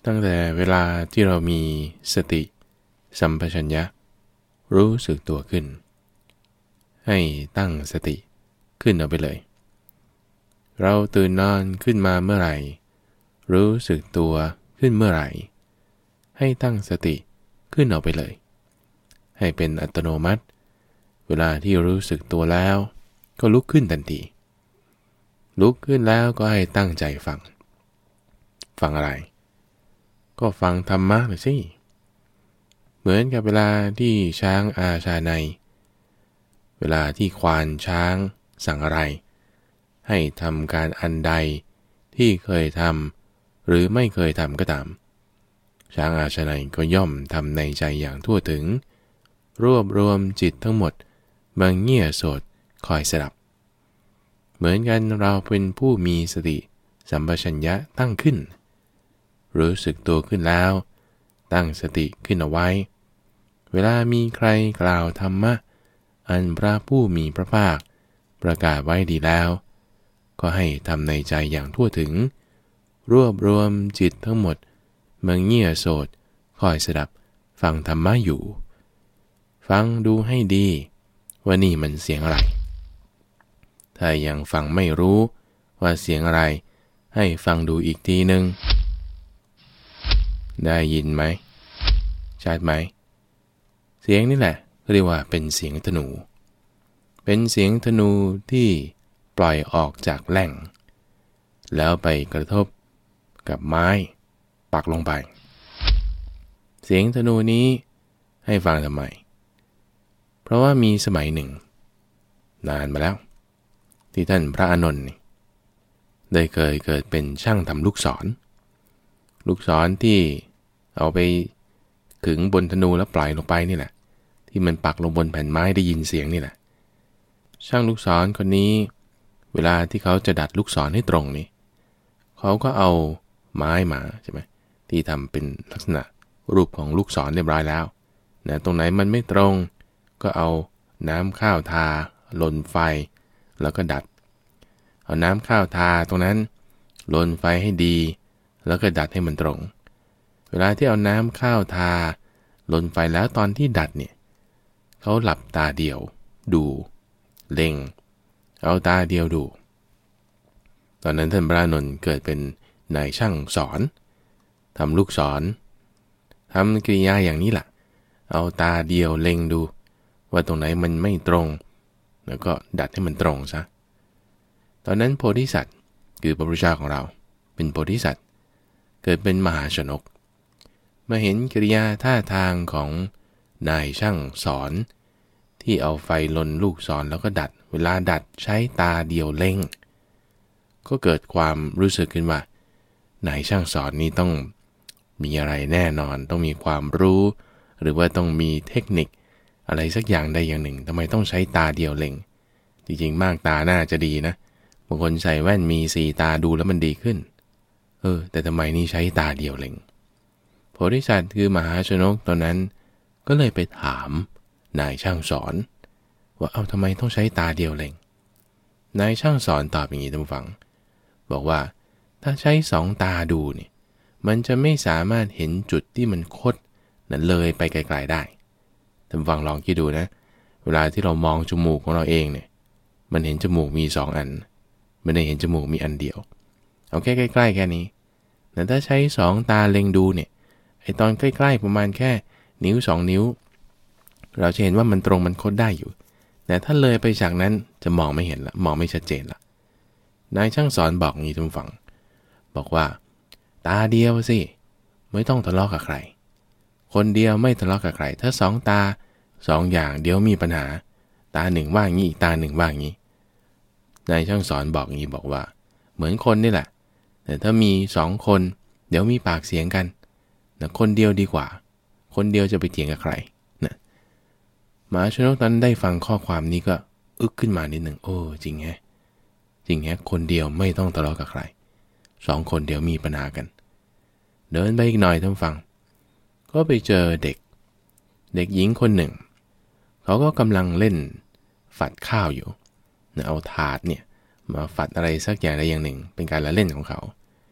ตั้งแต่เวลาที่เรามีสติสัมปชัญญะรู้สึกตัวขึ้นให้ตั้งสติขึ้นเอาไปเลยเราตื่นนอนขึ้นมาเมื่อไหร่รู้สึกตัวขึ้นเมื่อไหร่ให้ตั้งสติขึ้นเอาไปเลยให้เป็นอัตโนมัติเวลาที่รู้สึกตัวแล้วก็ลุกขึ้นทันทีลุกขึ้นแล้วก็ให้ตั้งใจฟังอะไรก็ฟังธรรมะเลยสิเหมือนกับเวลาที่ช้างอาชาในเวลาที่ควานช้างสั่งอะไรให้ทำการอันใดที่เคยทำหรือไม่เคยทำก็ตามช้างอาชาในก็ย่อมทำในใจอย่างทั่วถึงรวบรวมจิตทั้งหมดมาเงี่ยโสดคอยสดับเหมือนกันเราเป็นผู้มีสติสัมปชัญญะตั้งขึ้นรู้สึกตัวขึ้นแล้วตั้งสติขึ้นเอาไว้เวลามีใครกล่าวธรรมะอันพระผู้มีพระภาคประกาศไว้ดีแล้วก็ให้ทำในใจอย่างทั่วถึงรวบรวมจิตทั้งหมดมาเงี่ยโสดคอยสดับฟังธรรมะอยู่ฟังดูให้ดีว่านี่มันเสียงอะไรถ้ายังฟังไม่รู้ว่าเสียงอะไรให้ฟังดูอีกทีนึงได้ยินไหมชัดไหมเสียงนี่แหละเรียกว่าเป็นเสียงธนูเป็นเสียงธนูที่ปล่อยออกจากแหล่งแล้วไปกระทบกับไม้ปักลงไปเสียงธนูนี้ให้ฟังทำไมเพราะว่ามีสมัยหนึ่งนานมาแล้วที่ท่านพระอานนท์ได้เคยเกิดเป็นช่างทำลูกศรที่เอาไปขึงบนธนูแล้วปล่อยลงไปนี่แหละที่มันปักลงบนแผ่นไม้ได้ยินเสียงนี่แหละช่างลูกศรคนนี้เวลาที่เขาจะดัดลูกศรให้ตรงนี่เขาก็เอาไม้มาใช่ไหมที่ทำเป็นลักษณะรูปของลูกศรเรียบร้อยแล้วนะตรงไหนมันไม่ตรงก็เอาน้ำข้าวทาลนไฟแล้วก็ดัดเอาน้ำข้าวทาตรงนั้นลนไฟให้ดีแล้วก็ดัดให้มันตรงเวลาที่เอาน้ำข้าวทาลนไฟแล้วตอนที่ดัดเนี่ยเขาหลับตาเดียวดูเล็งเอาตาเดียวดูตอนนั้นท่านพระอานนท์เกิดเป็นนายช่างสอนทำลูกศรทำกริยาอย่างนี้แหละเอาตาเดียวเล็งดูว่าตรงไหนมันไม่ตรงแล้วก็ดัดให้มันตรงซะตอนนั้นโพธิสัตว์คือพระพุทธเจ้าของเราเป็นโพธิสัตว์เกิดเป็นมหาชนกมาเห็นกิริยาท่าทางของนายช่างสอนที่เอาไฟลนลูกศรแล้วก็ดัดเวลาดัดใช้ตาเดียวเล็งก็เกิดความรู้สึกขึ้นว่านายช่างสอนนี้ต้องมีอะไรแน่นอนต้องมีความรู้หรือว่าต้องมีเทคนิคอะไรสักอย่างใดอย่างหนึ่งทำไมต้องใช้ตาเดียวเล็งจริงๆมากตาน่าจะดีนะบางคนใส่แว่นมี4ตาดูแล้วมันดีขึ้นแต่ทำไมนี่ใช้ตาเดียวเล็งโพธิสัตว์คือมหาชนกตอนนั้นก็เลยไปถามนายช่างสอนว่าทำไมต้องใช้ตาเดียวเล็งนายช่างสอนตอบอย่างนี้ท่านผู้ฟังบอกว่าถ้าใช้2ตาดูเนี่ยมันจะไม่สามารถเห็นจุดที่มันคดนั้นเลยไปไกลๆได้ท่านผู้ฟังลองคิดดูนะเวลาที่เรามองจมูกของเราเองเนี่ยมันเห็นจมูกมี2อันไม่ได้เห็นจมูกมีอันเดียวเอาแค่ใกล้ๆแค่นี้แต่ถ้าใช้2ตาเล็งดูเนี่ยไอตอนใกล้ๆประมาณแค่นิ้ว2นิ้วเราจะเห็นว่ามันตรงมันคดได้อยู่แต่ถ้าเลยไปจากนั้นจะมองไม่เห็นละมองไม่ชัดเจนละนายช่างสอนบอกอย่างนี้ท่านผู้ฟังบอกว่าตาเดียวสิไม่ต้องทะเลาะกับใครคนเดียวไม่ทะเลาะกับใครถ้า2ตา2อย่างเดี๋ยวมีปัญหาตา1ว่างี้อีกตา1ว่างี้นายช่างสอนบอกอย่างนี้บอกว่าเหมือนคนนี่แหละแต่ถ้ามี2คนเดี๋ยวมีปากเสียงกันนะคนเดียวดีกว่าคนเดียวจะไปเถียงกับใครนะมหาชนกตอนได้ฟังข้อความนี้ก็อึกขึ้นมานิดหนึ่งจริงแฮะคนเดียวไม่ต้องทะเลาะกับใคร2คนเดี๋ยวมีปัญหากันเดินไปอีกหน่อยท่านฟังก็ไปเจอเด็กหญิงคนหนึ่งเขาก็กำลังเล่นฝัดข้าวอยู่เอาถาดเนี่ยมาฝัดอะไรสักอย่างใดอย่างหนึ่งเป็นการละเล่นของเขาท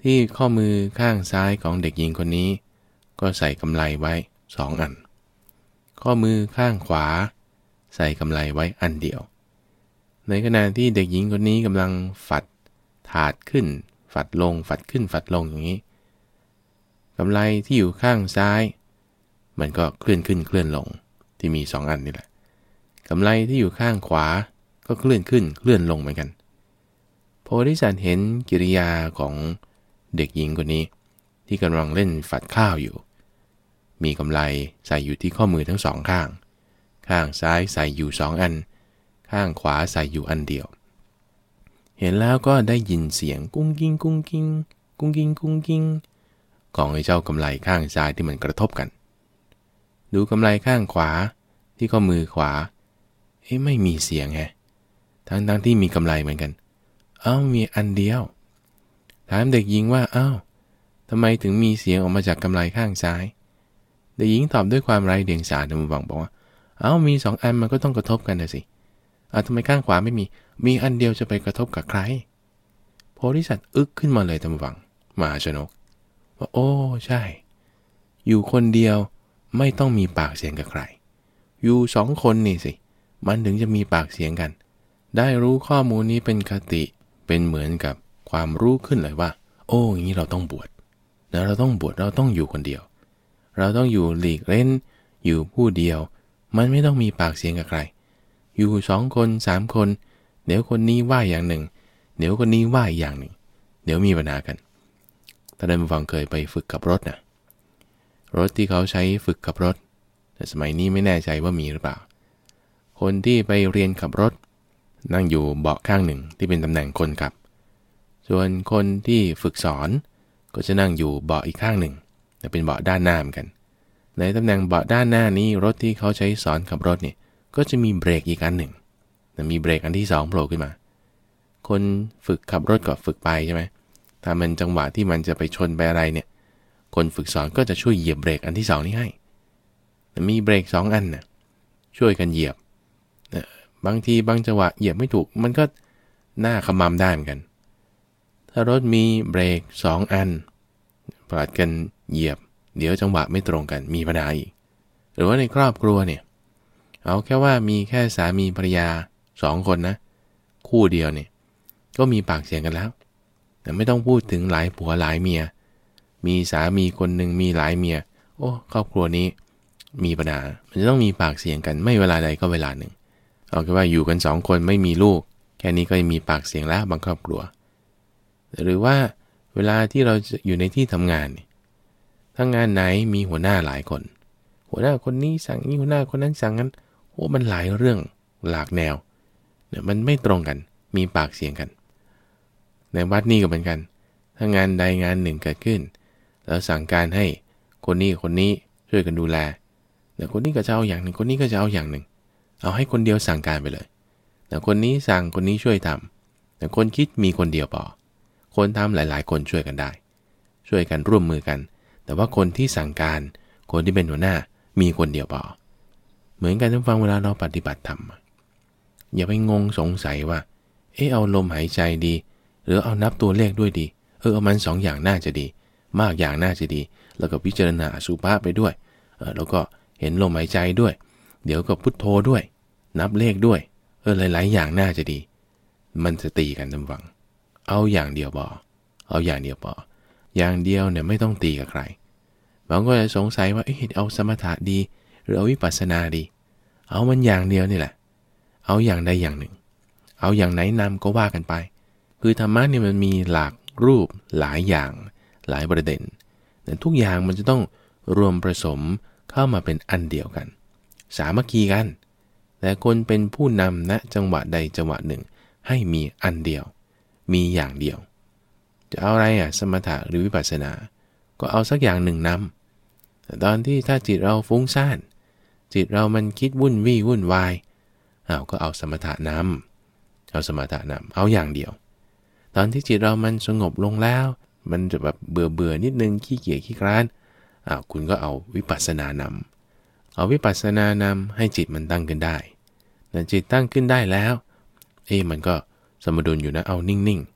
ที่ข้อมือข้างซ้ายของเด็กหญิงคนนี้ก็ใส่กำไลไว้2 อันข้อมือข้างขวาใส่กำไลไว้อันเดียวในขณะที่เด็กหญิงคนนี้กำลังฝัดถาดขึ้นฝัดลงฝัดขึ้นฝัดลงอย่างนี้กำไลที่อยู่ข้างซ้ายมันก็เคลื่อนขึ้นเคลื่อนลงที่มี2 อันนี่แหละกำไลที่อยู่ข้างขวาก็เคลื่อนขึ้นเคลื่อนลงเหมือนกันโพธิสัตว์เห็นกิริยาของเด็กหญิงคนนี้ที่กำลังเล่นฝัดข้าวอยู่มีกำไลใส่อยู่ที่ข้อมือทั้ง2 ข้างข้างซ้ายใส่อยู่2 อันข้างขวาใส่อยู่อันเดียวเห็นแล้วก็ได้ยินเสียงกุ้งกิ้งกุ้งกิ้งกุ้งกิ้งกุ้งกิ้งของไอ้เจ้ากำไลข้างซ้ายที่มันกระทบกันดูกำไลข้างขวาที่ข้อมือขวาไม่มีเสียงทั้งที่มีกำไลเหมือนกันมีอันเดียวถามเด็กหญิงว่าทำไมถึงมีเสียงออกมาจากกำไลข้างซ้ายเด็กหญิงตอบด้วยความไร้เดียงสาท่านผู้ฟังบอกว่ามี2 อันมันก็ต้องกระทบกันนะสิทำไมข้างขวาไม่มีอันเดียวจะไปกระทบกับใครโพธิสัตว์อึกขึ้นมาเลยท่านผู้ฟังมหาชนกว่าโอ้ใช่อยู่คนเดียวไม่ต้องมีปากเสียงกับใครอยู่2 คนนี่สิมันถึงจะมีปากเสียงกันได้รู้ข้อมูลนี้เป็นคติเป็นเหมือนกับความรู้ขึ้นเลยว่าอย่างนี้เราต้องบวชนะเราต้องบวชเราต้องอยู่คนเดียวเราต้องอยู่หลีกเล่นอยู่ผู้เดียวมันไม่ต้องมีปากเสียงกับใครอยู่2 คน3 คนเดี๋ยวคนนี้ว่าอย่างหนึ่งเดี๋ยวคนนี้ว่าอย่างหนึ่งเดี๋ยวมีปัญหากันท่านผู้ฟังเคยไปฝึกขับรถนะรถที่เขาใช้ฝึกขับรถแต่สมัยนี้ไม่แน่ใจว่ามีหรือเปล่าคนที่ไปเรียนขับรถนั่งอยู่เบาะข้างหนึ่งที่เป็นตำแหน่งคนขับส่วนคนที่ฝึกสอนก็จะนั่งอยู่เบาะอีกข้างหนึ่งแต่เป็นเบาะด้านหน้าเหมือนกันในตำแหน่งเบาะด้านหน้านี้รถที่เขาใช้สอนขับรถเนี่ยก็จะมีเบรกอีกอันหนึ่งแต่มีเบรกอันที่2โผล่ขึ้นมาคนฝึกขับรถก็ฝึกไปใช่ไหมถ้ามันจังหวะที่มันจะไปชนไปอะไรเนี่ยคนฝึกสอนก็จะช่วยเหยียบเบรกอันที่2นี้ให้แต่มีเบรก2 อันน่ะช่วยกันเหยียบบางทีบางจังหวะเหยียบไม่ถูกมันก็หน้าขมำได้เหมือนกันถ้ารถมีเบรก2 อันผลัดกันเหยียบเดี๋ยวจังหวะไม่ตรงกันมีปัญหาอีกหรือว่าในครอบครัวเนี่ยเอาแค่ว่ามีแค่สามีภรรยา2 คนนะคู่เดียวเนี่ยก็มีปากเสียงกันแล้วแต่ไม่ต้องพูดถึงหลายผัวหลายเมียมีสามีคนหนึ่งมีหลายเมียครอบครัวนี้มีปัญหามันจะต้องมีปากเสียงกันไม่เวลาใดก็เวลาหนึ่งเอาแค่ว่าอยู่กัน2 คนไม่มีลูกแค่นี้ก็มีปากเสียงแล้วบางครอบครัวหรือว่าเวลาที่เราอยู่ในที่ทำงานเนี่ยถ้างานไหนมีหัวหน้าหลายคนหัวหน้าคนนี้สั่งนี้หัวหน้าคนนั้นสั่งนั้นมันหลายเรื่องหลากแนวเนี่ยมันไม่ตรงกันมีปากเสียงกันในวัดนี่ก็เหมือนกันถ้างานใดงานหนึ่งเกิดขึ้นแล้วสั่งการให้คนนี้ช่วยกันดูแลแต่คนนี้ก็จะเอาอย่างหนึ่งคนนี้ก็จะเอาอย่างหนึ่งเอาให้คนเดียวสั่งการไปเลยแต่คนนี้สั่งคนนี้ช่วยทำแต่คนคิดมีคนเดียวพอคนทำหลายๆคนช่วยกันได้ช่วยกันร่วมมือกันแต่ว่าคนที่สั่งการคนที่เป็นหัวหน้ามีคนเดียวพอเหมือนกันท่านฟังเวลาเราปฏิบัติธรรมอย่าไปงงสงสัยว่าเอาลมหายใจดีหรือเอานับตัวเลขด้วยดีเอามัน2 อย่างน่าจะดีมากอย่างน่าจะดีแล้วก็พิจารณาอสุภะไปด้วยแล้วก็เห็นลมหายใจด้วยเดี๋ยวก็พุทโธด้วยนับเลขด้วยหลายๆอย่างน่าจะดีมันจะตีกันท่านฟังเอาอย่างเดียวพออย่างเดียวเนี่ยไม่ต้องตีกับใครบางคนก็จะสงสัยว่าเอาสมถะดีหรือเอาวิปัสสนาดีเอามันอย่างเดียวนี่แหละเอาอย่างใดอย่างหนึ่งเอาอย่างไหนนำก็ว่ากันไปคือธรรมะเนี่ยมันมีหลากรูปหลายอย่างหลายประเด็นแต่ทุกอย่างมันจะต้องรวมผสมเข้ามาเป็นอันเดียวกันสามัคคีกันแต่คนเป็นผู้นำณจังหวะใดจังหวะหนึ่งให้มีอันเดียวมีอย่างเดียวจะเอาอะไรสมถะหรือวิปัสสนาก็เอาสักอย่างหนึ่งนำแต่ตอนที่ถ้าจิตเราฟุ้งซ่านจิตเรามันคิดวุ่นวายก็เอาสมถะนำเอาอย่างเดียวตอนที่จิตเรามันสงบลงแล้วมันจะแบบเบื่อนิดนึงขี้เกียจขี้คร้านคุณก็เอาวิปัสสนานำเอาวิปัสสนานำให้จิตมันตั้งขึ้นได้แต่จิตตั้งขึ้นได้แล้วมันก็สมดุลอยู่นะเอานิ่ง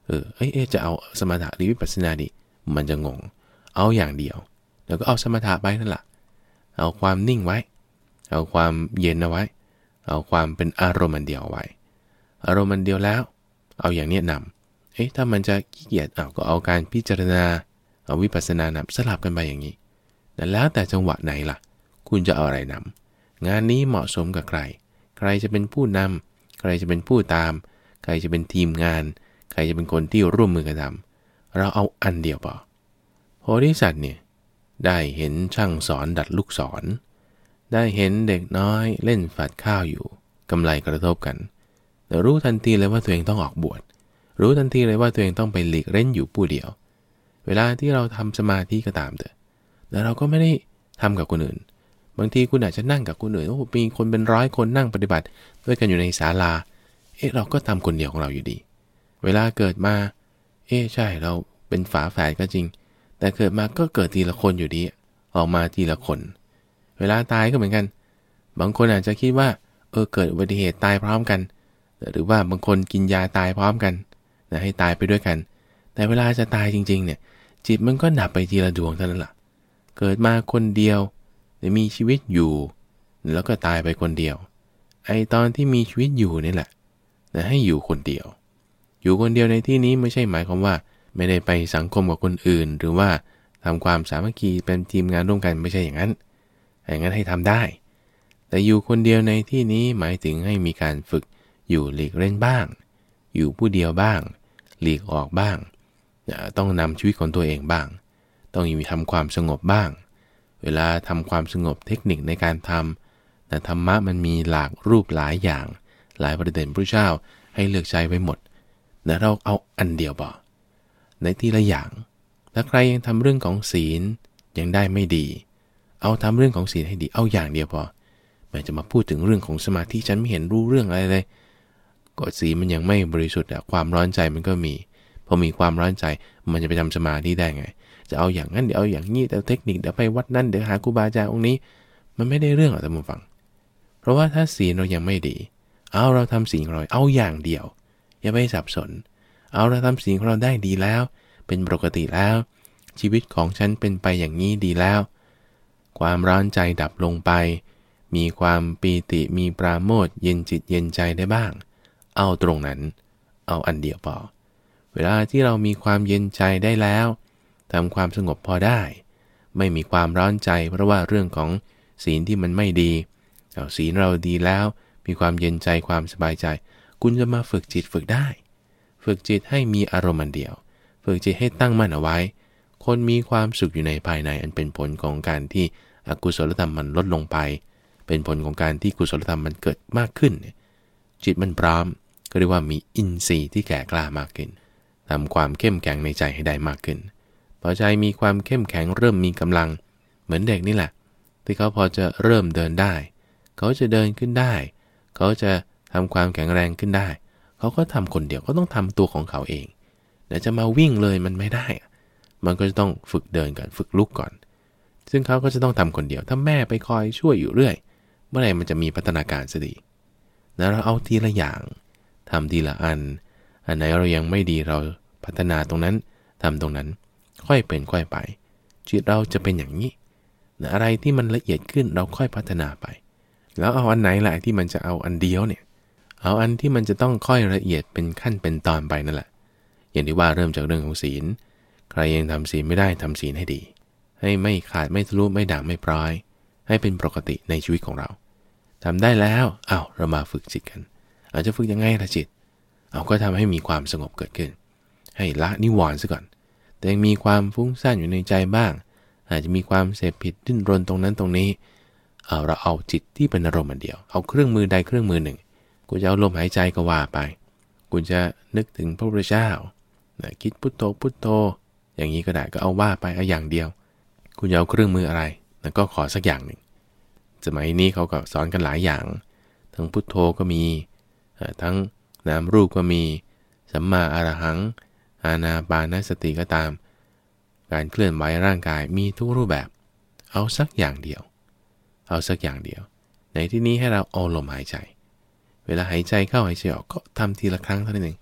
จะเอาสมถะหรือวิปัสสนาดิมันจะงงเอาอย่างเดียวแล้วก็เอาสมถะไปนั่นแหละเอาความนิ่งไว้เอาความเย็นเอาไว้เอาความเป็นอารมณ์อันเดียวไว้อารมณ์อันเดียวแล้วเอาอย่างนี้นำถ้ามันจะขี้เกียจก็เอาการพิจารณาเอาวิปัสสนานำสลับกันไปอย่างนี้แล้วแต่จังหวะไหนล่ะคุณจะเอาอะไรนำงานนี้เหมาะสมกับใครใครจะเป็นผู้นำใครจะเป็นผู้ตามใครจะเป็นทีมงานใครจะเป็นคนที่ร่วมมือกันทำเราเอาอันเดียวพอโพธิสัตว์เนี่ยได้เห็นช่างสอนดัดลูกศรได้เห็นเด็กน้อยเล่นฝัดข้าวอยู่กำไลกระทบกันแต่รู้ทันทีเลยว่าตัวเองต้องออกบวชรู้ทันทีเลยว่าตัวเองต้องไปหลีกเล่นอยู่ผู้เดียวเวลาที่เราทำสมาธิก็ตามแต่เราก็ไม่ได้ทำกับคนอื่นบางทีคุณอาจจะนั่งกับคนอื่นมีคนเป็น100 คนนั่งปฏิบัติด้วยกันอยู่ในศาลาเราก็ทำคนเดียวของเราอยู่ดีเวลาเกิดมาใช่เราเป็นฝาแฝดก็จริงแต่เกิดมาก็เกิดทีละคนอยู่ดีออกมาทีละคนเวลาตายก็เหมือนกันบางคนอาจจะคิดว่าเกิดอุบัติเหตุตายพร้อมกันหรือว่าบางคนกินยาตายพร้อมกันให้ตายไปด้วยกันแต่เวลาจะตายจริงๆเนี่ยจิตมันก็ดับไปทีละดวงเท่านั้นแหละเกิดมาคนเดียวมีชีวิตอยู่แล้วก็ตายไปคนเดียวตอนที่มีชีวิตอยู่นี่แหละให้อยู่คนเดียวอยู่คนเดียวในที่นี้ไม่ใช่หมายความว่าไม่ได้ไปสังคมกับคนอื่นหรือว่าทำความสามัคคีเป็นทีมงานร่วมกันไม่ใช่อย่างนั้นให้ทำได้แต่อยู่คนเดียวในที่นี้หมายถึงให้มีการฝึกอยู่หลีกเล่นบ้างอยู่ผู้เดียวบ้างหลีกออกบ้างต้องนำชีวิตของตัวเองบ้างต้องมีทำความสงบบ้างเวลาทำความสงบเทคนิคในการทำแต่ธรรมะมันมีหลากรูปหลายอย่างหลายประเด็นพระเจ้าให้เลือกใช้ไว้หมดเราเอาอันเดียวบ่ในทีละอย่างถ้าใครยังทำเรื่องของศีลยังได้ไม่ดีเอาทำเรื่องของศีลให้ดีเอาอย่างเดียวพอไม่จะมาพูดถึงเรื่องของสมาธิฉันไม่เห็นรู้เรื่องอะไรเลยก็ศีลมันยังไม่บริสุทธิ์ความร้อนใจมันก็มีพอมีความร้อนใจมันจะไปทำสมาธิได้ไงจะเอาอย่างนั้นเดี๋ยวเอาอย่างนี้แต่เทคนิคเดี๋ยวไปวัดนั่นเดี๋ยวหาครูบาอาจารย์องค์นี้มันไม่ได้เรื่องหรอกท่านผู้ฟังเพราะว่าถ้าศีลเรายังไม่ดีเราทำศีลของเราเอาอย่างเดียวอย่าไปสับสนเราทำศีลของเราได้ดีแล้วเป็นปกติแล้วชีวิตของฉันเป็นไปอย่างนี้ดีแล้วความร้อนใจดับลงไปมีความปีติมีปราโมทย์เย็นจิตเย็นใจได้บ้างเอาตรงนั้นเอาอันเดียวพอเวลาที่เรามีความเย็นใจได้แล้วทำความสงบพอได้ไม่มีความร้อนใจเพราะว่าเรื่องของศีลที่มันไม่ดีศีลเราดีแล้วมีความเย็นใจความสบายใจคุณจะมาฝึกจิตฝึกได้ฝึกจิตให้มีอารมณ์อันเดียวฝึกจิตให้ตั้งมั่นเอาไว้คนมีความสุขอยู่ในภายในอันเป็นผลของการที่อกุศลธรรมมันลดลงไปเป็นผลของการที่กุศลธรรมมันเกิดมากขึ้นจิตมันพร้อมก็เรียกว่ามีอินทรีย์ที่แก่กล้ามากขึ้นทำความเข้มแข็งในใจให้ได้มากขึ้นพอใจมีความเข้มแข็งเริ่มมีกำลังเหมือนเด็กนี่แหละที่เขาพอจะเริ่มเดินได้เขาจะเดินขึ้นได้เขาจะทำความแข็งแรงขึ้นได้เขาก็ทำคนเดียวก็ต้องทำตัวของเขาเองเดี๋ยวจะมาวิ่งเลยมันไม่ได้มันก็จะต้องฝึกเดินก่อนฝึกลุกก่อนซึ่งเขาก็จะต้องทำคนเดียวถ้าแม่ไปคอยช่วยอยู่เรื่อยเมื่อไหร่มันจะมีพัฒนาการสักทีเราเอาทีละอย่างทำทีละอันไหนเรายังไม่ดีเราพัฒนาตรงนั้นทำตรงนั้นค่อยเป็นค่อยไปจิตเราจะเป็นอย่างนี้อะไรที่มันละเอียดขึ้นเราค่อยพัฒนาไปแล้วเอาอันไหนล่ะที่มันจะเอาอันเดียวเนี่ยเอาอันที่มันจะต้องค่อยละเอียดเป็นขั้นเป็นตอนไปนั่นแหละอย่างที่ว่าเริ่มจากเรื่องของศีลใครยังทำศีลไม่ได้ทำศีลให้ดีให้ไม่ขาดไม่ทะลุไม่ด่างไม่พร้อยให้เป็นปกติในชีวิตของเราทำได้แล้วเรามาฝึกจิตกันอาจจะฝึกยังไงล่ะจิตก็ทำให้มีความสงบเกิดขึ้นให้ละนิวรณ์ซะก่อนแต่ยังมีความฟุ้งซ่านอยู่ในใจบ้างอาจจะมีความเสพผิดดิ้นรนตรงนั้นตรงนี้เราเอาจิตที่เป็นอารมณ์อันเดียวเอาเครื่องมือใดเครื่องมือหนึ่งกูจะเอาลมหายใจก็ว่าไปกูจะนึกถึงพระพุทธเจ้าคิดพุทโธพุทโธอย่างนี้ก็ได้ก็เอาว่าไปเอาอย่างเดียวกูจะเอาเครื่องมืออะไรก็ขอสักอย่างหนึ่งสมัยนี้เขาก็สอนกันหลายอย่างทั้งพุทโธก็มีทั้งนามรูปก็มีสัมมาอรหังอานาปานสติก็ตามการเคลื่อนไหวร่างกายมีทุกรูปแบบเอาสักอย่างเดียวเอาสักอย่างเดียวในที่นี้ให้เราเอาลมหายใจเวลาหายใจเข้าหายใจออกก็ทำทีละครั้งเท่านั้นเอง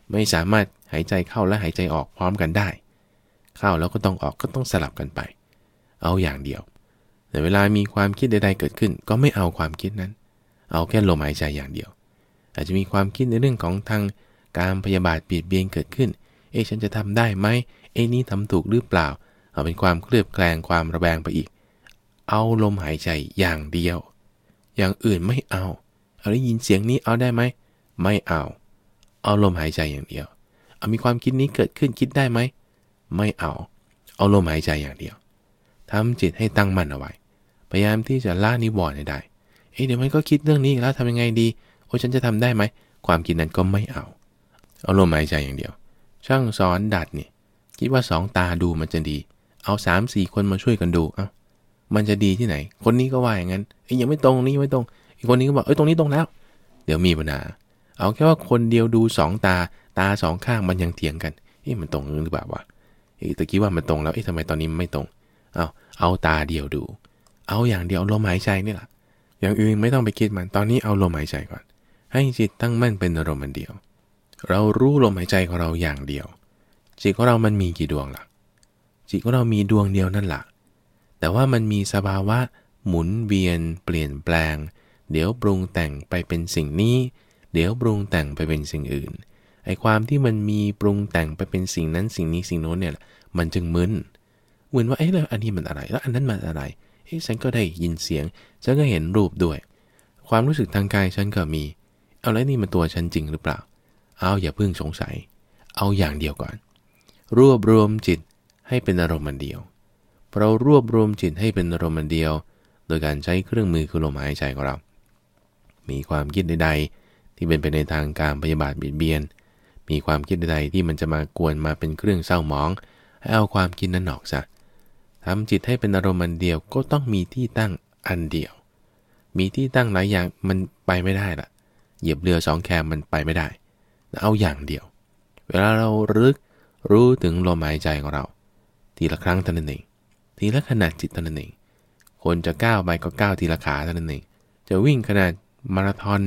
ไม่สามารถหายใจเข้าและหายใจออกพร้อมกันได้เข้าแล้วก็ต้องออกก็ต้องสลับกันไปเอาอย่างเดียวแต่เวลามีความคิดใดๆเกิดขึ้นก็ไม่เอาความคิดนั้นเอาแค่ลมหายใจอย่างเดียวอาจจะมีความคิดในเรื่องของทางการพยาบาทเบียดเบียนเกิดขึ้นฉันจะทำได้ไหมนี่ทำถูกหรือเปล่าเอาเป็นความเคลือบแคลงความระแวงไปอีกเอาลมหายใจอย่างเดียวอย่างอื่นไม่เอาได้ยินเสียงนี้เอาได้ไหมไม่เอาลมหายใจอย่างเดียวมีความคิดนี้เกิดขึ้นคิดได้ไหมไม่เอาลมหายใจอย่างเดียวทำจิตให้ตั้งมั่นเอาไว้พยายามที่จะละนิวรณ์ให้ได้เดี๋ยวมันก็คิดเรื่องนี้แล้วทำยังไงดีฉันจะทำได้ไหมความคิดนั้นก็ไม่เอาลมหายใจอย่างเดียวช่างสอนดัดเนี่ยคิดว่า2ตาดูมันจะดีเอา 3-4 คนมาช่วยกันดูมันจะดีที่ไหนคนนี้ก็ว่าอย่างนั้นยังไม่ตรงนี้ไม่ตรงอีกคนนี้ก็บอกตรงนี้ตรงแล้วเดี๋ยวมีปัญหาเอาแค่ว่าคนเดียวดู2ตา2ข้างมันยังเถียงกันมันตรงหรือเปล่าวะตะกี้ว่ามันตรงแล้วทำไมตอนนี้ไม่ตรงเอาตาเดียวดูเอาอย่างเดียวลมหายใจนี่แหละอย่างอื่นไม่ต้องไปคิดมันตอนนี้เอาลมหายใจก่อนให้จิตตั้งมั่นเป็นอารมณ์เดียวเรารู้ลมหายใจของเราอย่างเดียวจิตของเรามันมีกี่ดวงล่ะจิตของเรามีดวงเดียวนั่นแหละแต่ว่ามันมีสภาวะหมุนเวียนเปลี่ยนแปลงเดี๋ยวปรุงแต่งไปเป็นสิ่งนี้เดี๋ยวปรุงแต่งไปเป็นสิ่งอื่นความที่มันมีปรุงแต่งไปเป็นสิ่งนั้นสิ่งนี้สิ่งโน้นเนี่ยมันจึงมึนว่าแล้วอันนี้มันอะไรแล้วอันนั้นมันอะไรฉันก็ได้ยินเสียงฉันก็เห็นรูปด้วยความรู้สึกทางกายฉันก็มีแล้วนี่มันตัวฉันจริงหรือเปล่าอย่าเพิ่งสงสัยเอาอย่างเดียวก่อนรวบรวมจิตให้เป็นอารมณ์เดียวเรารวบรวมจิตให้เป็นอารมณ์เดียวโดยการใช้เครื่องมือคือลมหายใจของเรามีความคิดใดๆที่เป็นไปในทางการพยาบาทเบียดเบียนมีความคิดใดๆที่มันจะมากวนมาเป็นเครื่องเศร้าหมองให้เอาความคิดนั้นออกซะทำจิตให้เป็นอารมณ์เดียวก็ต้องมีที่ตั้งอันเดียวมีที่ตั้งหลายอย่างมันไปไม่ได้ล่ะเหยียบเรือ2แคมมันไปไม่ได้เอาอย่างเดียวเวลาเรารู้ถึงลมหายใจของเราทีละครั้งเท่านั้นเองทีละขนาดจิตเท่านั้นเองคนจะก้าวไปก็ก้าวทีละขาเท่านั้นเองจะวิ่งขนาดมาราธอน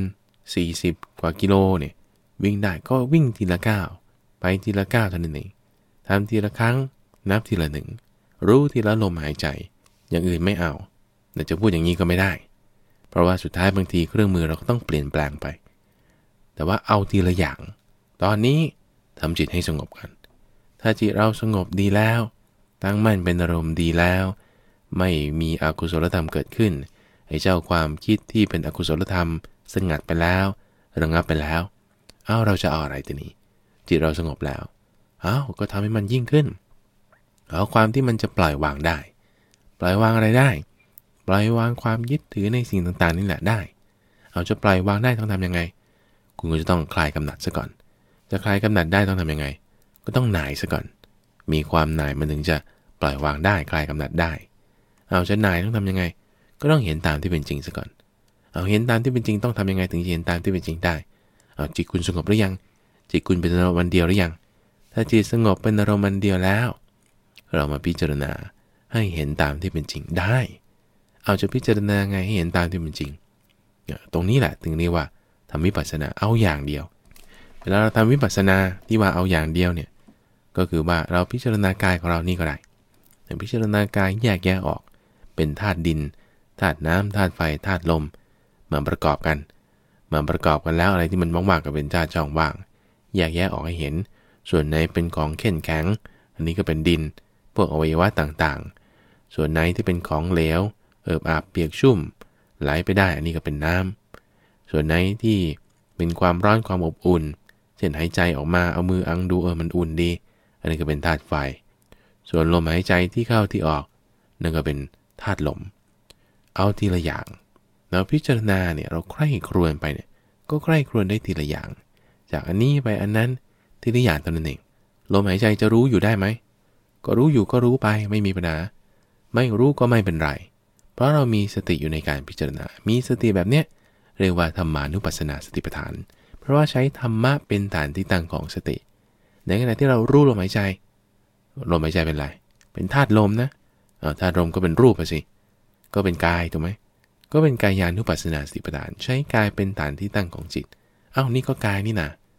40กว่ากิโลเนี่ยวิ่งได้ก็วิ่งทีละก้าวไปทีละก้าวเท่านั้นเองทำทีละครั้งนับทีละหนึ่งรู้ทีละลมหายใจอย่างอื่นไม่เอาแต่จะพูดอย่างนี้ก็ไม่ได้เพราะว่าสุดท้ายบางทีเครื่องมือเราก็ต้องเปลี่ยนแปลงไปแต่ว่าเอาทีละอย่างตอนนี้ทำจิตให้สงบกันถ้าจิตเราสงบดีแล้วตั้งมั่นเป็นอารมณ์ดีแล้วไม่มีอกุศลธรรมเกิดขึ้นเจ้าความคิดที่เป็นอกุศลธรรมสงัดไปแล้วระงับไปแล้วเราจะเอาอะไรตัวนี้จิตเราสงบแล้วก็ทำให้มันยิ่งขึ้นเอาความที่มันจะปล่อยวางได้ปล่อยวางอะไรได้ปล่อยวางความยึดถือในสิ่งต่างๆนี่แหละได้จะปล่อยวางได้ต้องทำยังไงคุณก็จะต้องคลายกำหนัดซะก่อนจะคลายกำหนัดได้ต้องทำยังไงก็ต้องหน่ายซะก่อนมีความหน่ายมันถึงจะปล่อยวางได้คลายกำหนัดได้จะหน่ายต้องทำยังไงก็ต้องเห็นตามที่เป็นจริงซะก่อนเห็นตามที่เป็นจริงต้องทำยังไงถึงจะเห็นตามที่เป็นจริงได้จิตคุณสงบหรือยังจิตคุณเป็นอารมณ์เดียวหรือยังถ้าจิตสงบเป็นอารมณ์เดียวแล้วเรามาพิจารณาให้เห็นตามที่เป็นจริงได้จะพิจารณาไงให้เห็นตามที่เป็นจริงตรงนี้แหละถึงเรียกว่าทำวิปัสสนาเอาอย่างเดียวเวลาเราทำวิปัสสนาที่ว่าเอาอย่างเดียวเนี่ยก็คือว่าเราพิจารณากายของเรานี่ก็ได้แต่พิจารณากายแยกแยะออกเป็นธาตุดินธาตุน้ำธาตุไฟธาตุลมมาประกอบกันแล้วอะไรที่มันว่างๆก็เป็นธาตุช่องว่างแยกแยะออกให้เห็นส่วนไหนเป็นของเข้มแข็งอันนี้ก็เป็นดินพวกอวัยวะต่างๆส่วนไหนที่เป็นของเหลวเอิบอาบเปียกชุ่มไหลไปได้อันนี้ก็เป็นน้ำส่วนไหนที่เป็นความร้อนความอบอุ่นเช่นหายใจออกมาเอามืออังดูมันอุ่นดีอันนี้ก็เป็นธาตุไฟส่วนลมหายใจที่เข้าที่ออกนั่นก็เป็นธาตุลมเอาทีละอย่างแล้วพิจารณาเนี่ยเราใคร่ครวญไปเนี่ยก็ใคร่ครวญได้ทีละอย่างจากอันนี้ไปอันนั้นทีละอย่างเท่านั้นเองลมหายใจจะรู้อยู่ได้ไหมก็รู้อยู่ก็รู้ไปไม่มีปัญหาไม่รู้ก็ไม่เป็นไรเพราะเรามีสติอยู่ในการพิจารณามีสติแบบเนี้ยเรียกว่าธรรมานุปัสสนาสติปัฏฐานเพราะว่าใช้ธรรมะเป็นฐานที่ตั้งของสติในขณะที่เรารู้ลมหายใจเป็นไรเป็นธาตุลมนะธาตุลมก็เป็นรูปสิก็เป็นกายถูกไหมก็เป็นกายานุปัสสนาสติปัฏฐานใช้กายเป็นฐานที่ตั้งของจิตนี่ก็กายนี่นะ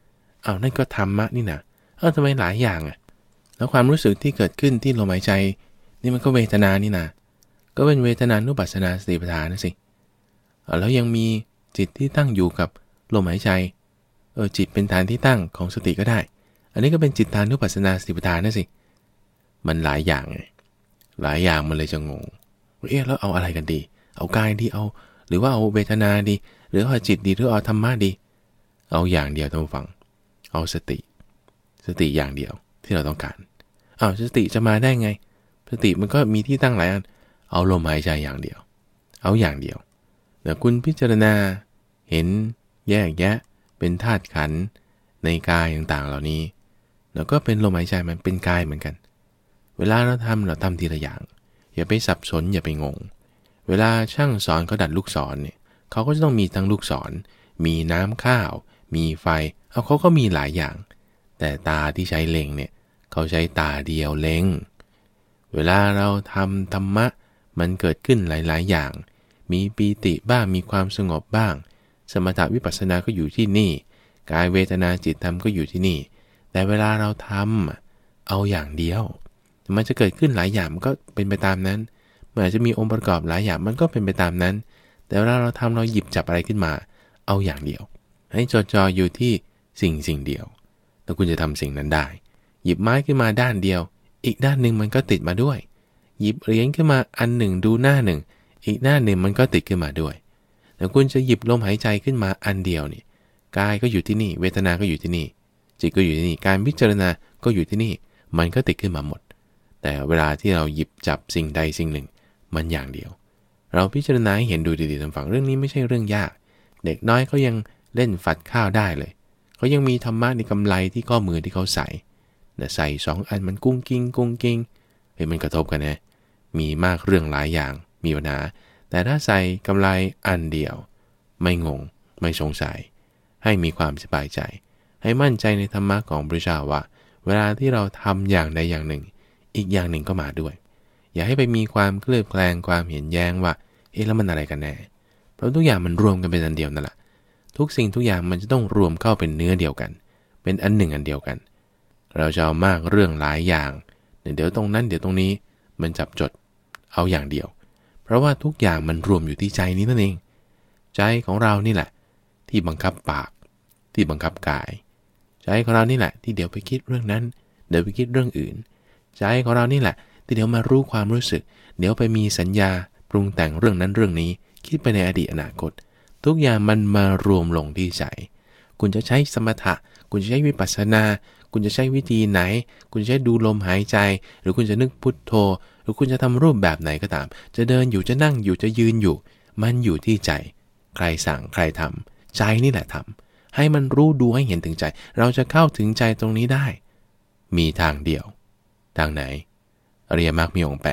นั่นก็ธรรมะนี่นะทำไมหลายอย่างแล้วความรู้สึกที่เกิดขึ้นที่ลมหายใจนี่มันก็เวทนานี่นะก็เป็นเวทนานุปัสสนาสติปัฏฐานนะสิแล้วยังมีจิตที่ตั้งอยู่กับลมหายใจจิตเป็นฐานที่ตั้งของสติก็ได้อันนี้ก็เป็นจิตตานุปัสสนาสติปัฏฐานนะสิมันหลายอย่างไงหลายอย่างมันเลยจะงงแล้วเอาอะไรกันดีเอากายดีเอาหรือว่าเอาเวทนาดีหรือเอาจิตดีหรือเอาธรรมะดีเอาอย่างเดียวท่านผู้ฟังเอาสติอย่างเดียวที่เราต้องการสติจะมาได้ไงสติมันก็มีที่ตั้งหลายอันเอาลมหายใจอย่างเดียวเอาอย่างเดียวแต่คุณพิจารณาเห็นแยกแยะเป็นธาตุขันธ์ในกายต่างๆเหล่านี้แล้วก็เป็นลมหายใจมันเป็นกายเหมือนกันเวลาเราทำทีละอย่างอย่าไปสับสนอย่าไปงงเวลาช่างสอนเขาดัดลูกศรเนี่ยเขาก็จะต้องมีทั้งลูกศรมีน้ำข้าวมีไฟเขาก็มีหลายอย่างแต่ตาที่ใช้เล็งเนี่ยเขาใช้ตาเดียวเล็งเวลาเราทำธรรมะมันเกิดขึ้นหลายๆอย่างมีปีติบ้างมีความสงบบ้างสมถะวิปัสสนาก็อยู่ที่นี่กายเวทนาจิตธรรมก็อยู่ที่นี่แต่เวลาเราทำเอาอย่างเดียวมันจะเกิดขึ้นหลายอย่างมันก็เป็นไปตามนั้นมันอาจจะมีองค์ประกอบหลายอย่างมันก็เป็นไปตามนั้นแต่เวลาเราทำเราหยิบจับอะไรขึ้นมาเอาอย่างเดียวให้จดจ่ออยู่ที่สิ่งเดียวแล้วคุณจะทำสิ่งนั้นได้หยิบไม้ขึ้นมาด้านเดียวอีกด้านหนึ่งมันก็ติดมาด้วยหยิบเหรียญขึ้นมาอันหนึ่งดูหน้าหนึ่งอีกหน้าหนึ่งมันก็ติดขึ้นมาด้วยแต่คุณจะหยิบลมหายใจขึ้นมาอันเดียวนี่กายก็อยู่ที่นี่เวทนาก็อยู่ที่นี่จิตก็อยู่ที่นี่การพิจารณาก็อยู่ที่นี่มันก็ติดขึ้นมาหมดแต่เวลาที่เราหยิบจับสิ่งใดสิ่งหนึ่งมันอย่างเดียวเราพิจารณาให้เห็นดูดีๆทางฝั่งเรื่องนี้ไม่ใช่เรื่องยากเด็กน้อยเขายังเล่นฝัดข้าวได้เลยเขายังมีธรรมะในกำไลที่ข้อมือที่เขาใส่ใส่2อันมันกุ้งกิ้งมันกระทบกันนะมีมากเรื่องหลายอย่างมีปัญหาแต่ถ้าใส่กำไลอันเดียวไม่งงไม่สงสัยให้มีความสบายใจให้มั่นใจในธรรมะของพระเจ้าว่าเวลาที่เราทำอย่างใดอย่างหนึ่งอีกอย่างหนึ่งก็มาด้วยอย่าให้ไปมีความเคลือบแคลงความเห็นแย้งว่าแล้วมันอะไรกันแน่เพราะทุกอย่างมันรวมกันเป็นอันเดียวนั่นแหละทุกสิ่งทุกอย่างมันจะต้องรวมเข้าเป็นเนื้อเดียวกันเป็นอันหนึ่งอันเดียวกันเราจะเอามากเรื่องหลายอย่างเดี๋ยวตรงนั้นเดี๋ยวตรงนี้มันจับจดเอาอย่างเดียวเพราะว่าทุกอย่างมันรวมอยู่ที่ใจนี้นั่นเองใจของเรานี่แหละที่บังคับปากที่บังคับกายใจของเรานี่แหละที่เดี๋ยวไปคิดเรื่องนั้นเดี๋ยวไปคิดเรื่องอื่นใจของเรานี่แหละที่เดี๋ยวมารู้ความรู้สึกเดี๋ยวไปมีสัญญาปรุงแต่งเรื่องนั้นเรื่องนี้คิดไปในอดีตอนาคตทุกอย่างมันมารวมลงที่ใจคุณจะใช้สมถะคุณจะใช้วิปัสสนาคุณจะใช้วิธีไหนคุณจะใช้ดูลมหายใจหรือคุณจะนึกพุทโธหรือคุณจะทำรูปแบบไหนก็ตามจะเดินอยู่จะนั่งอยู่จะยืนอยู่มันอยู่ที่ใจใครสั่งใครทำใจนี่แหละทำให้มันรู้ดูให้เห็นถึงใจเราจะเข้าถึงใจตรงนี้ได้มีทางเดียวทางไหนอริยมรรคมีองค์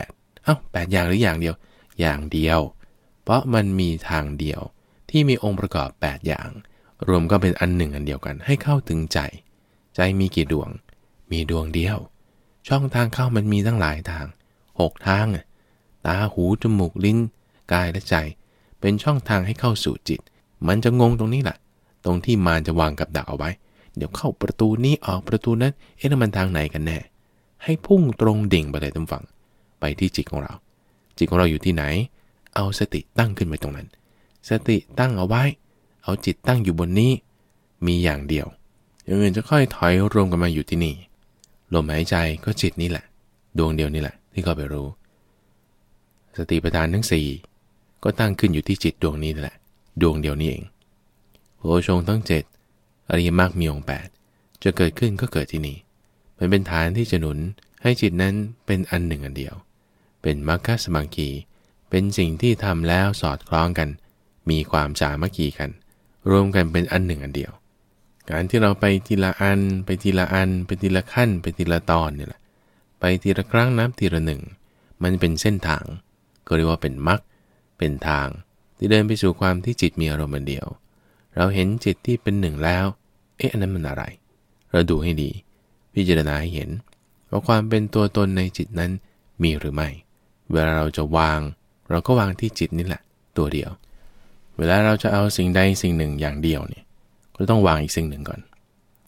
8อย่างหรืออย่างเดียวอย่างเดียวเพราะมันมีทางเดียวที่มีองค์ประกอบ8อย่างรวมก็เป็นอันหนึ่งอันเดียวกันให้เข้าถึงใจมีกี่ดวงมีดวงเดียวช่องทางเข้ามันมีตั้งหลายทาง6ทางตาหูจมูกลิ้นกายและใจเป็นช่องทางให้เข้าสู่จิตมันจะงงตรงนี้แหละตรงที่มารจะวางกับดักเอาไว้เดี๋ยวเข้าประตูนี้ออกประตูนั้นแล้วมันทางไหนกันแน่ให้พุ่งตรงดิ่งไปเลยท่านฟังไปที่จิตของเราอยู่ที่ไหนเอาสติตั้งขึ้นไว้ตรงนั้นสติตั้งเอาไว้เอาจิตตั้งอยู่บนนี้มีอย่างเดียวอย่างอื่นจะค่อยถอยรวมกันมาอยู่ที่นี่ลมหายใจก็จิตนี่แหละดวงเดียวนี่แหละที่เขาไปรู้สติปัฏฐานทั้ง4ก็ตั้งขึ้นอยู่ที่จิตดวงนี้แหละดวงเดียวนี้เองโพชฌงค์ทั้ง7อริยมรรคมีองค์8จะเกิดขึ้นก็เกิดที่นี่มันเป็นฐานที่จะหนุนให้จิตนั้นเป็นอันหนึ่งอันเดียวเป็นมรรคสมังคีเป็นสิ่งที่ทำแล้วสอดคล้องกันมีความสามัคคีกันรวมกันเป็นอันหนึ่งอันเดียวการที่เราไปทีละอันไปทีละอันไปทีละขั้นไปทีละตอนนี่แหละไปทีละครั้งนับทีละหนึ่งมันเป็นเส้นทางก็เรียกว่าเป็นมรรคเป็นทางที่เดินไปสู่ความที่จิตมีอารมณ์เดียวเราเห็นจิตที่เป็นหนึ่งแล้วอันนั้นมันอะไรเราดูให้ดีพิจารณาให้เห็นว่าความเป็นตัวตนในจิตนั้นมีหรือไม่เวลาเราจะวางเราก็วางที่จิตนี่แหละตัวเดียวเวลาเราจะเอาสิ่งใดสิ่งหนึ่งอย่างเดียวเนี่ยก็ต้องวางอีกสิ่งหนึ่งก่อน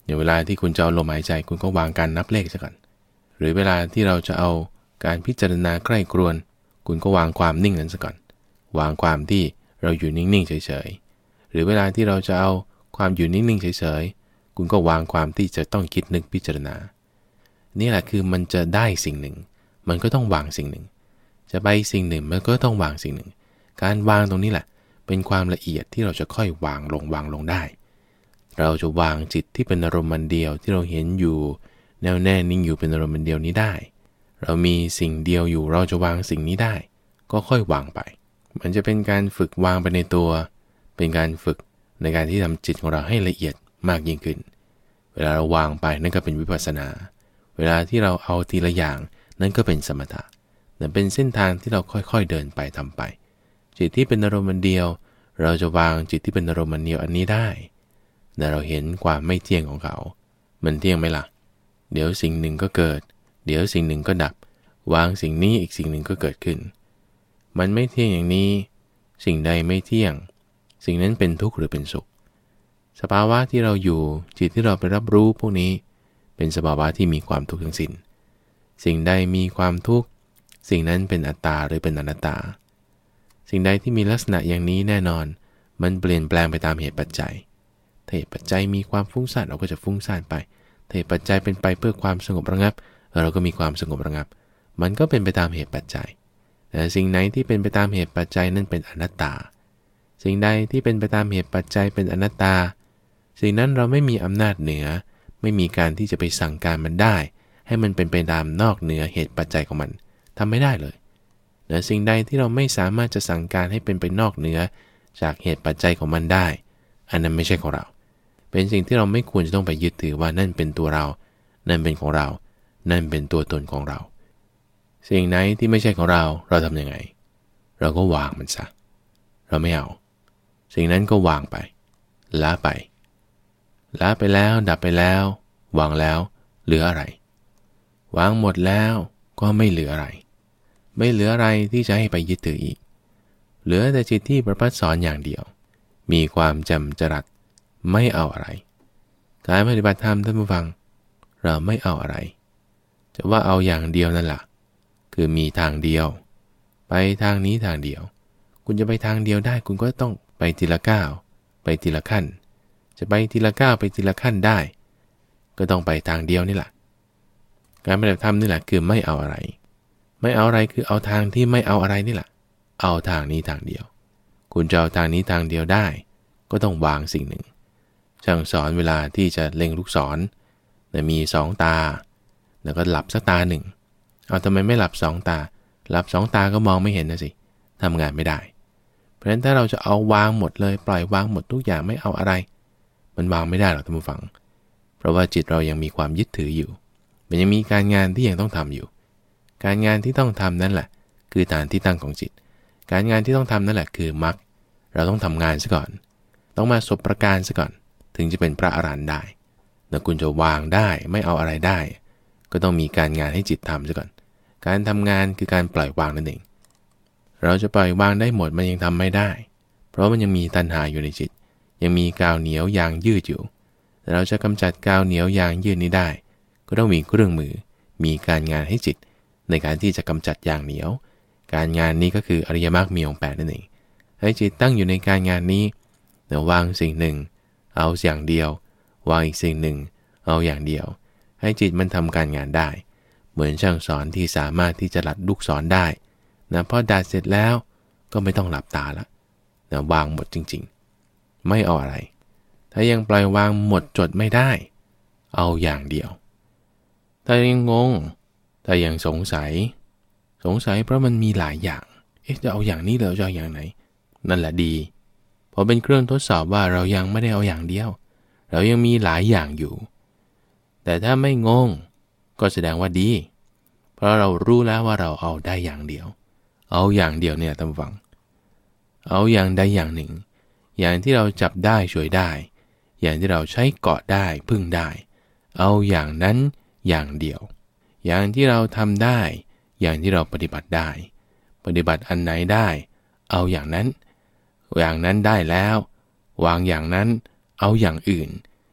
อย่างเวลาที่คุณจะเอาลมหายใจคุณก็วางการนับเลขซะก่อนหรือเวลาที่เราจะเอาการพิจารณาใกล้ครวนคุณก็วางความนิ่งนั้นซะก่อนวางความที่เราอยู่นิ่งๆเฉยๆหรือเวลาที่เราจะเอาความอยู่นิ่งๆเฉยๆคุณก็วางความที่จะต้องคิดนึกพิจารณานี่แหละคือมันจะได้สิ่งหนึ่งมันก็ต้องวางสิ่งหนึ่งจะไปสิ่งหนึ่งมันก็ต้องวางสิ่งหนึ่งการวางตรงนี้แหละเป็นความละเอียดที่เราจะค่อยวางลงได้เราจะวางจิตที่เป็นอารมณ์มันเดียวที่เราเห็นอยู่แน่วแน่นิ่งอยู่เป็นอารมณ์มันเดียวนี้ได้เรามีสิ่งเดียวอยู่เราจะวางสิ่งนี้ได้ก็ค่อยวางไปมันจะเป็นการฝึกวางไปในตัวเป็นการฝึกในการที่ทำจิตของเราให้ละเอียดมากยิ่งขึ้นเวลาเราวางไปนั่นก็เป็นวิปัสสนาเวลาที่เราเอาทีละอย่างนั่นก็เป็นสมถะนั่นเป็นเส้นทางที่เราค่อยๆเดินไปทำไปจิตที่เป็นอารมณ์มันเดียวเราจะวางจิตที่เป็นอารมณ์มันเดียวอันนี้ได้แต่เราเห็นความไม่เที่ยงของเขามันเที่ยงไหมล่ะเดี๋ยวสิ่งหนึ่งก็เกิดเดี๋ยวสิ่งหนึ่งก็ดับวางสิ่งนี้อีกสิ่งหนึ่งก็เกิดขึ้นมันไม่เที่ยงอย่างนี้สิ่งใดไม่เที่ยงสิ่งนั้นเป็นทุกข์หรือเป็นสุขสภาวะที่เราอยู่จิตที่เราไปรับรู้พวกนี้เป็นสภาวะที่มีความทุกข์ทั้งสิ้นสิ่งใดมีความทุกข์สิ่งนั้นเป็นอัตตาหรือเป็นอนัตตาสิ่งใดที่มีลักษณะอย่างนี้แน่นอนมันเปลี่ยนแปลงไปตามเหตุปัจจัยถ้าเหตุปัจจัยมีความฟุ้งซ่านเราก็จะฟุ้งซ่านไปถ้าเหตุปัจจัยเป็นไปเพื่อความสงบระงับเราก็มีความสงบระงับมันก็เป็นไปตามเหตุปัจจัยแต่สิ่งไหนที่เป็นไปตามเหตุปัจจัยนั่นเป็นอนัตตาสิ่งใดที่เป็นไปตามเหตุปัจจัยเป็นอนัตตาสิ่งนั้นเราไม่มีอำนาจเหนือไม่มีการที่จะไปสั่งการมันได้ให้มันเป็นไปตามนอกเหนือเหตุปัจจัยของมันทำไม่ได้เลยแต่สิ่งใดที่เราไม่สามารถจะสั่งการให้เป็นไปนอกเหนือจากเหตุปัจจัยของมันได้อันนั้นไม่ใช่ของเราเป็นสิ่งที่เราไม่ควรจะต้องไปยึดถือว่านั่นเป็นตัวเรานั่นเป็นของเรานั่นเป็นตัวตนของเราสิ่งไหนที่ไม่ใช่ของเราเราทำยังไงเราก็วางมันซะเราไม่เอาสิ่งนั้นก็วางไปละไปแล้วดับไปแล้ววางแล้วเหลืออะไรวางหมดแล้วก็ไม่เหลืออะไรไม่เหลืออะไรที่จะให้ไปยึดถืออีกเหลือแต่จิตที่ประพัดสอนอย่างเดียวมีความแจ่มจรัสไม่เอาอะไรการปฏิบัติธรรมท่านผู้ฟังเราไม่เอาอะไรจะว่าเอาอย่างเดียวนั่นแหละคือมีทางเดียวไปทางนี้ทางเดียวคุณจะไปทางเดียวได้คุณก็ต้องไปทีละก้าวไปทีละขั้นจะไปทีละก้าวไปทีละขั้นได้ก็ต้องไปทางเดียวนี่แหละการปฏิบัติธรรมนี่แหละคือไม่เอาอะไรไม่เอาอะไรคือเอาทางที่ไม่เอาอะไรนี่แหละเอาทางนี้ทางเดียวคุณจะเอาทางนี้ทางเดียวได้ก็ต้องวางสิ่งหนึ่งช่างสอนเวลาที่จะเล็งลูกศรมี2 ตาแล้วก็หลับสักตาหนึ่งเอาทำไมไม่หลับ2 ตาหลับ2 ตาก็มองไม่เห็นนะสิทำงานไม่ได้เพราะฉะนั้นถ้าเราจะเอาวางหมดเลยปล่อยวางหมดทุกอย่างไม่เอาอะไรมันวางไม่ได้หรอกท่านผู้ฟังเพราะว่าจิตเรายังมีความยึดถืออยู่มันยังมีการงานที่ยังต้องทำอยู่การงานที่ต้องทำนั่นแหละคือฐานที่ตั้งของจิตการงานที่ต้องทำนั่นแหละคือมรรคเราต้องทำงานซะก่อนต้องมาสบประการซะก่อนถึงจะเป็นพระอรหันต์ได้แล้วคุณจะวางได้ไม่เอาอะไรได้ก็ต้องมีการงานให้จิตทำซะก่อนการทำงานคือการปล่อยวางนั่นเองเราจะปล่อยวางได้หมดมันยังทำไม่ได้เพราะมันยังมีตัณหาอยู่ในจิตยังมีกาวเหนียวยางยืดอยู่แต่เราจะกำจัดกาวเหนียวยางยืดนี้ได้ก็ต้องมีเครื่องมือมีการงานให้จิตในการที่จะกำจัดยางเหนียวการงานนี้ก็คืออริยมรรคมีองค์ 8นั่นเองให้จิตตั้งอยู่ในการงานนี้แต่วางสิ่งหนึ่งเอาอย่างเดียววางอีกสิ่งหนึ่งเอาอย่างเดียวให้จิตมันทำการงานได้เหมือนช่างสอนที่สามารถที่จะหลัดลูกศรได้นะพอดัดเสร็จแล้วก็ไม่ต้องหลับตาละนะวางหมดจริงๆไม่เอาอะไรถ้ายังปล่อยวางหมดจดไม่ได้เอาอย่างเดียวถ้ายังงงถ้ายังสงสัยเพราะมันมีหลายอย่างจะเอาอย่างนี้หรือจะเอาอย่างไหนนั่นแหละดีเพราะเป็นเครื่องทดสอบว่าเรายังไม่ได้เอาอย่างเดียวเรายังมีหลายอย่างอยู่แต่ถ้าไม่งงก็แสดงว่าดีเพราะเรารู้แล้วว่าเราเอาได้อย่างเดียวเอาอย่างเดียวเนี่ยท่านฟังเอาอย่างใดอย่างหนึ่งอย่างที่เราจับได้ช่วยได้อย่างที่เราใช้เกาะได้พึ่งได้เอาอย่างนั้นอย่างเดียวอย่างที่เราทำได้อย่างที่เราปฏิบัติได้ปฏิบัติอันไหนได้เอาอย่างนั้นได้แล้ววางอย่างนั้นเอาอย่างอื่น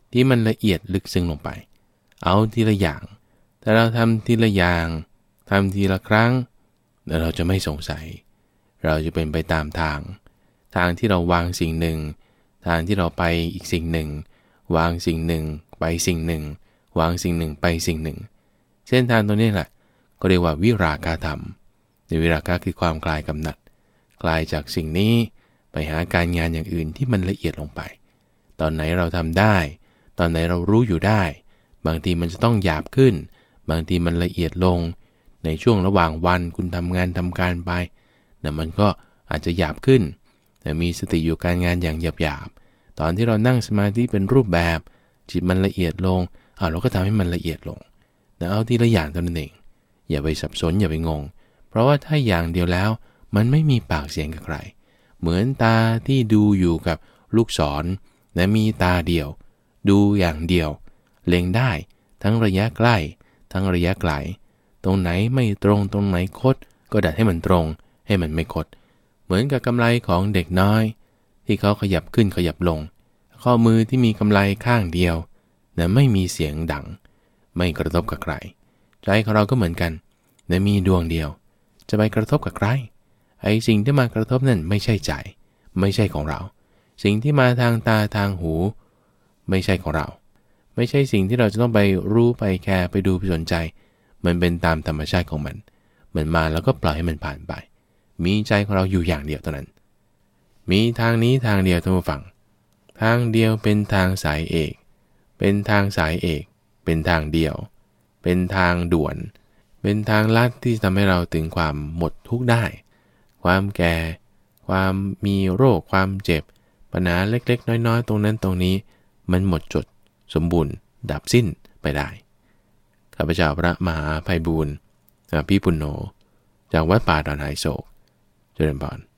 ที่มันละเอียดลึกซึ้งลงไปเอาทีละอย่างแต่เราทำทีละอย่างทำทีละครั้งแล้วเราจะไม่สงสัยเราจะเป็นไปตามทางที่เราวางสิ่งหนึ่งทางที่เราไปอีกสิ่งหนึ่งวางสิ่งหนึ่งไปสิ่งหนึ่งวางสิ่งหนึ่งไปสิ่งหนึ่งเส้นทางตัวนี้แหละก็เรียกว่าวิราคะธรรมในวิราคะคือความคลายกำหนัดคลายจากสิ่งนี้ไปหาการงานอย่างอื่นที่มันละเอียดลงไปตอนไหนเราทำได้ตอนไหนเรารู้อยู่ได้บางทีมันจะต้องหยาบขึ้นบางทีมันละเอียดลงในช่วงระหว่างวันคุณทำงานทำการไปแต่มันก็อาจจะหยาบขึ้นแต่มีสติอยู่การงานอย่างหยาบๆตอนที่เรานั่งสมาธิเป็นรูปแบบจิตมันละเอียดลงเราก็ทำให้มันละเอียดลงแต่เอาทีละอย่างเท่านั้นเองอย่าไปสับสนอย่าไปงงเพราะว่าถ้าอย่างเดียวแล้วมันไม่มีปากเสียงกับใครเหมือนตาที่ดูอยู่กับลูกศรและมีตาเดียวดูอย่างเดียวเล็งได้ทั้งระยะใกล้ทั้งระยะไกลตรงไหนไม่ตรงตรงไหนคดก็ดัดให้มันตรงให้มันไม่คดเหมือนกับกำไลของเด็กน้อยที่เขาขยับขึ้นขยับลงข้อมือที่มีกำไลข้างเดียวแต่ไม่มีเสียงดังไม่กระทบกับใครใจของเราก็เหมือนกันแต่มีดวงเดียวจะไปกระทบกับใครไอ้สิ่งที่มากระทบนั่นไม่ใช่ใจไม่ใช่ของเราสิ่งที่มาทางตาทางหูไม่ใช่ของเราไม่ใช่สิ่งที่เราจะต้องไปรู้ไปแคร์ไปดูไปสนใจมันเป็นตามธรรมชาติของมันมาแล้วก็ปล่อยให้มันผ่านไปมีใจของเราอยู่อย่างเดียวเท่านั้นมีทางนี้ทางเดียวท่านผู้ฟังทางเดียวเป็นทางสายเอกเป็นทางสายเอกเป็นทางเดียวเป็นทางด่วนเป็นทางลัดที่ทำให้เราถึงความหมดทุกข์ได้ความแก่ความมีโรคความเจ็บปัญหาเล็กๆน้อยๆตรงนั้นตรงนี้มันหมดจดสมบูรณ์ดับสิ้นไปได้ข้าพเจ้าพระมหาไพบูลย์อภิปุณโญจากวัดป่าดอนไหโศกเจริญพร